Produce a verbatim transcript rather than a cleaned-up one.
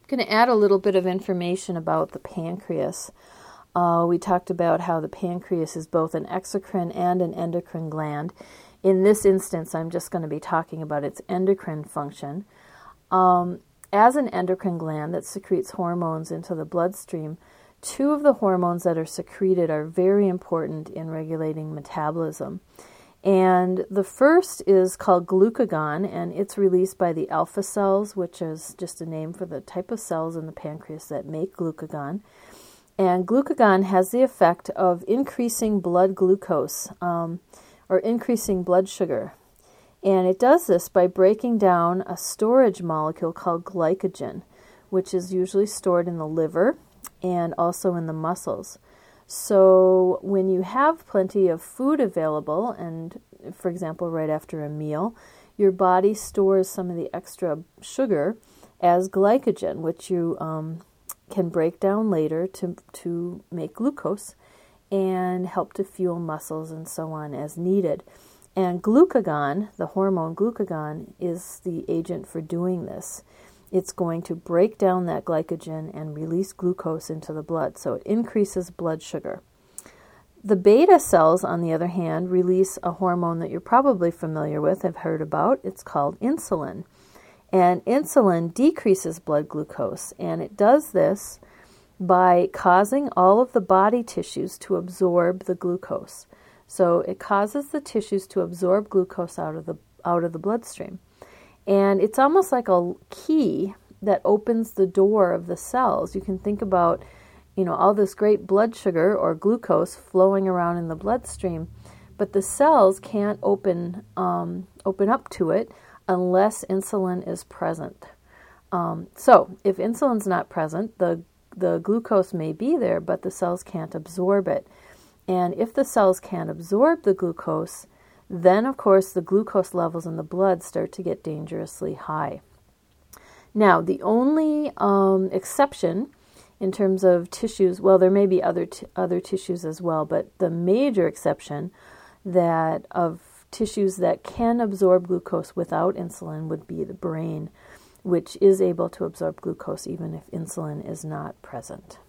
I'm going to add a little bit of information about the pancreas. Uh, we talked about how the pancreas is both an exocrine and an endocrine gland. In this instance, I'm just going to be talking about its endocrine function. Um, as an endocrine gland that secretes hormones into the bloodstream, two of the hormones that are secreted are very important in regulating metabolism. And the first is called glucagon, and it's released by the alpha cells, which is just a name for the type of cells in the pancreas that make glucagon. And glucagon has the effect of increasing blood glucose, um, or increasing blood sugar. And it does this by breaking down a storage molecule called glycogen, which is usually stored in the liver and also in the muscles. So when you have plenty of food available, and for example, right after a meal, your body stores some of the extra sugar as glycogen, which you um, can break down later to, to make glucose and help to fuel muscles and so on as needed. And glucagon, the hormone glucagon, is the agent for doing this. It's going to break down that glycogen and release glucose into the blood, so it increases blood sugar. The beta cells, on the other hand, release a hormone that you're probably familiar with, have heard about. It's called insulin. And insulin decreases blood glucose, and it does this by causing all of the body tissues to absorb the glucose. So it causes the tissues to absorb glucose out of the out of the bloodstream. And it's almost like a key that opens the door of the cells. You can think about, you know, all this great blood sugar or glucose flowing around in the bloodstream, but the cells can't open um, open up to it unless insulin is present. Um, so if insulin's not present, the the glucose may be there, but the cells can't absorb it. And if the cells can't absorb the glucose, then, of course, the glucose levels in the blood start to get dangerously high. Now, the only um, exception in terms of tissues, well, there may be other t- other tissues as well, but the major exception that of tissues that can absorb glucose without insulin would be the brain, which is able to absorb glucose even if insulin is not present.